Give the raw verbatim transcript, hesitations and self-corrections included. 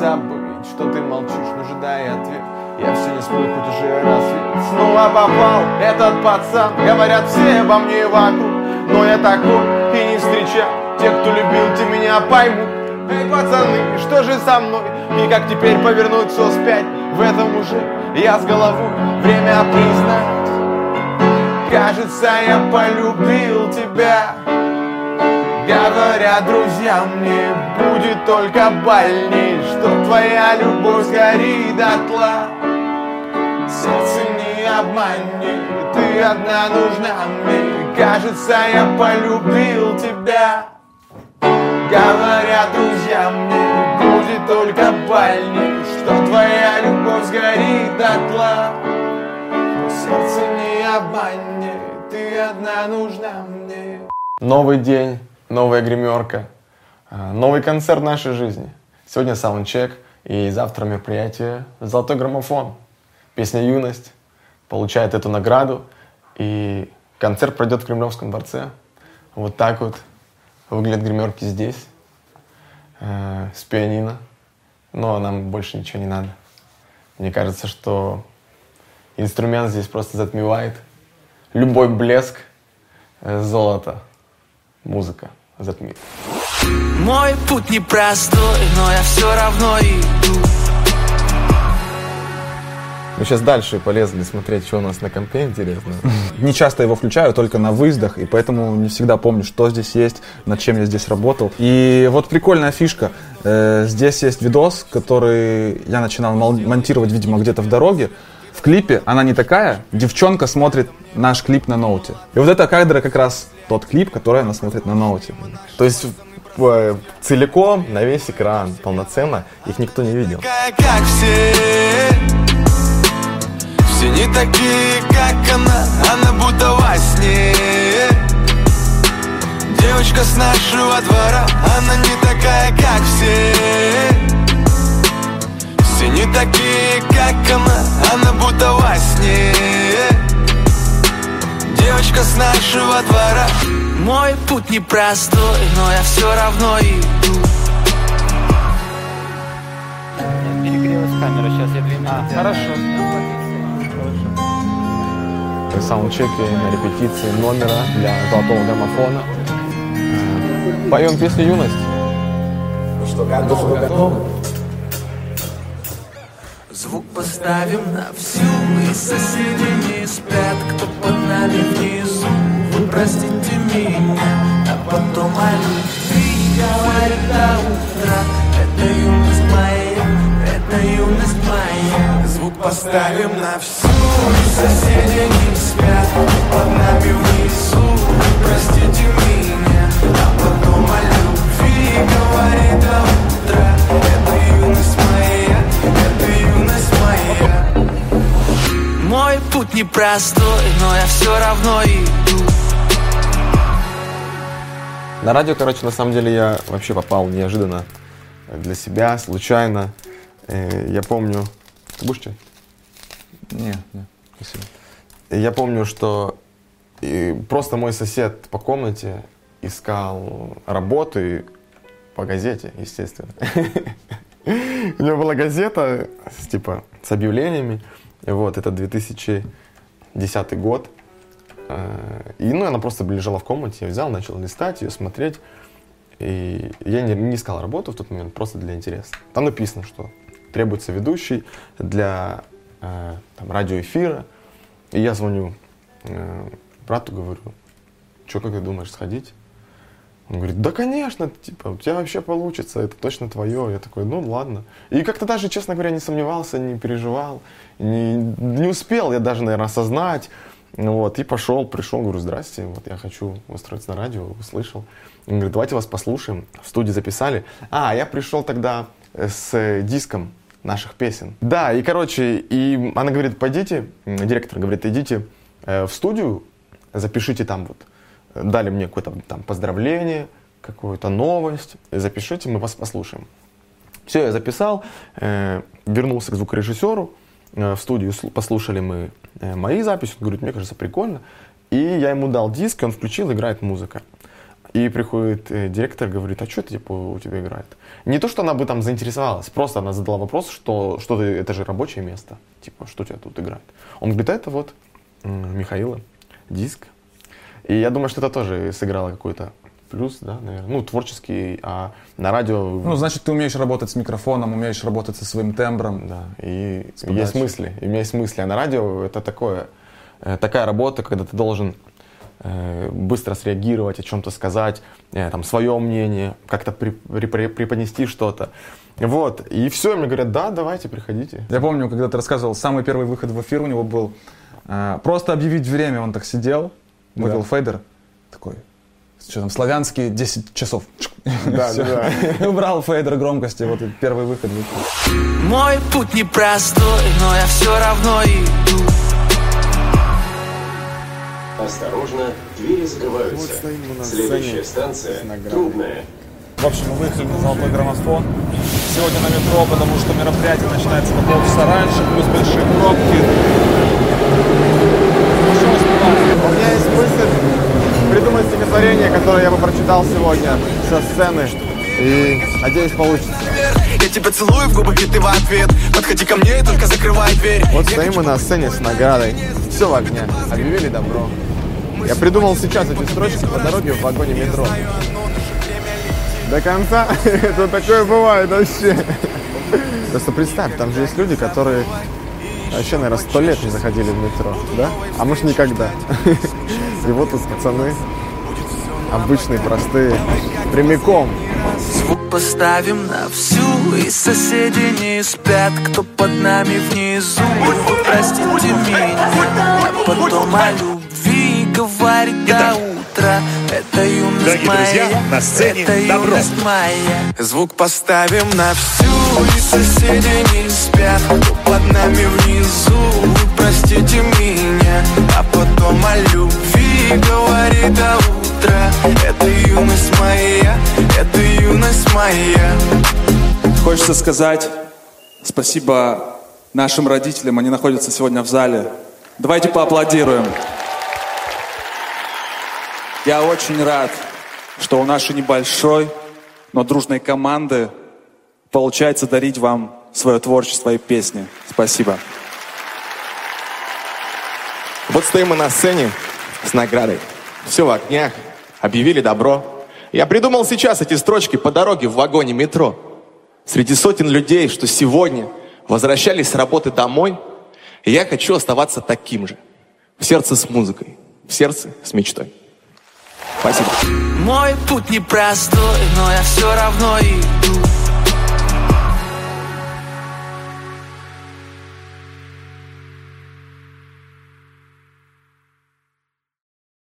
забыть, что ты молчишь, ну же дай ответ. Я все не сплю, хоть уже рассвет. Снова попал этот пацан, говорят все обо мне вокруг, но я такой и не встречал. Те, кто любил, те меня поймут. Эй, пацаны, что же со мной? И как теперь повернуть все вспять? В этом уже я с головой. Время признать. Кажется, я полюбил тебя. Говорят друзья, мне будет только больней, что твоя любовь сгорит дотла. Сердце не обмани, ты одна нужна мне. Кажется, я полюбил тебя. Говорят друзья, мне будет только больней, что твоя любовь сгорит дотла. Сердце не обмани, ты одна нужна мне. Новый день, новая гримерка, новый концерт нашей жизни. Сегодня саундчек и завтра мероприятие «Золотой граммофон». Песня «Юность» получает эту награду, и концерт пройдет в Кремлевском дворце. Вот так вот выглядят гримерки здесь, э, с пианино. Но нам больше ничего не надо. Мне кажется, что инструмент здесь просто затмевает любой блеск э, золота. Музыка затмит. Мой путь непростой, но я все равно иду. Мы сейчас дальше полезли смотреть, что у нас на компе интересно. Не часто его включаю, только на выездах, и поэтому не всегда помню, что здесь есть, над чем я здесь работал. И вот прикольная фишка. Здесь есть видос, который я начинал монтировать, видимо, где-то в дороге. В клипе она не такая, девчонка смотрит наш клип на ноуте. И вот это кадр как раз тот клип, который она смотрит на ноуте. То есть целиком, на весь экран, полноценно, их никто не видел. Как все, все не такие, как она, она будто во сне. Девочка с нашего двора, она не такая, как все. Все не такие, как она, она будто во сне. Девочка с нашего двора. Мой путь непростой, но я все равно иду. Перегрелась камера, сейчас я две минуты. А, хорошо. Саундчеки на репетиции номера для золотого граммофона. Поем песню «Юность». Ну что, готовы? Готовы? Звук поставим на всю, и соседи не спят, кто под нами внизу. Вы простите меня, а потом о любви говорит до утра. Это юность моя, это юность моя. Звук поставим на всю, и соседи не спят, кто под нами внизу. Вы простите меня, а потом о любви говорит до утра. Это юность моя, это юность моя. Мой путь непростой, но я все равно иду. На радио, короче, на самом деле я вообще попал неожиданно для себя, случайно. Я помню... Ты будешь чай? Нет, нет, спасибо. Я помню, что просто мой сосед по комнате искал работы по газете, естественно. У него была газета с, типа, с объявлениями. Вот, это две тысячи десятый год. И, ну, она просто лежала в комнате. Я взял, начал листать ее, смотреть. И я не, не искал работу в тот момент, просто для интереса. Там написано, что требуется ведущий для э, там, радиоэфира. И я звоню э, брату, говорю: что, как ты думаешь, сходить? Он говорит: да, конечно, типа, у тебя вообще получится, это точно твое. Я такой: ну, ладно. И как-то даже, честно говоря, не сомневался, не переживал, не, не успел я даже, наверное, осознать. Вот, и пошел, пришел, говорю: здрасте, вот я хочу устроиться на радио, услышал. Он говорит: давайте вас послушаем. В студии записали. А, я пришел тогда с диском наших песен. Да, и, короче, и она говорит: пойдите, директор говорит, идите в студию, запишите там вот. Дали мне какое-то там поздравление, какую-то новость. Запишите, мы вас послушаем. Все, я записал, э, вернулся к звукорежиссеру. Э, в студию послушали мы э, мои записи. Он говорит: мне кажется, прикольно. И я ему дал диск, он включил, играет музыка. И приходит э, директор, говорит, а что это типа, у тебя играет? Не то, что она бы там заинтересовалась, просто она задала вопрос, что, что ты, это же рабочее место, типа, что у тебя тут играет? Он говорит, это вот м- Михаила, диск. И я думаю, что это тоже сыграло какой-то плюс, да, наверное, ну, творческий, а на радио... Ну, значит, ты умеешь работать с микрофоном, умеешь работать со своим тембром. Да, и есть мысли, и у меня есть мысли, а на радио это такое, э, такая работа, когда ты должен э, быстро среагировать, о чем-то сказать, э, там, свое мнение, как-то при, при, преподнести что-то. Вот, и все, мне говорят, да, давайте, приходите. Я помню, когда ты рассказывал, самый первый выход в эфир у него был э, просто объявить время, он так сидел, вывел да. фейдер, такой... Что там, славянские десять часов. Да, да, да. Убрал фейдер громкости, вот и первый выход. Мой путь непростой, но я все равно иду. Осторожно, двери закрываются. Вот следующая станция Трубная. В общем, мы выехали на Золотой граммофон. Сегодня на метро, потому что мероприятие начинается на полчаса раньше, плюс большие пробки. У меня есть мысль придумать стихотворение, которое я бы прочитал сегодня со сцены. И, надеюсь, получится. Я тебя целую в губы, и ты в ответ. Подходи ко мне и только закрывай дверь. Вот стоим мы на сцене с наградой. Все в огне. Объявили добро. Я придумал сейчас эти строчки по дороге в вагоне метро. До конца? Это такое бывает вообще. Просто представь, там же есть люди, которые вообще, наверное, сто лет не заходили в метро, да? А может, никогда. И вот тут пацаны, обычные, простые, прямиком. Звук поставим на всю, и соседи не спят, кто под нами внизу. Простите меня, а потом о любви говорит до утра. Это юность Дорогие моя, друзья, на сцене это добро. юность моя. Звук поставим на всю, и соседи не спят, кто под нами внизу. Простите меня, а потом о любви говорит до утра. Это юность моя, это юность моя. Хочется сказать спасибо нашим родителям, они находятся сегодня в зале. Давайте поаплодируем. Я очень рад, что у нашей небольшой, но дружной команды получается дарить вам свое творчество и песни. Спасибо. Вот стоим мы на сцене с наградой. Все в огнях, объявили добро. Я придумал сейчас эти строчки по дороге в вагоне метро. Среди сотен людей, что сегодня возвращались с работы домой, я хочу оставаться таким же. В сердце с музыкой, в сердце с мечтой. Спасибо. Мой путь непростой, но я все равно иду.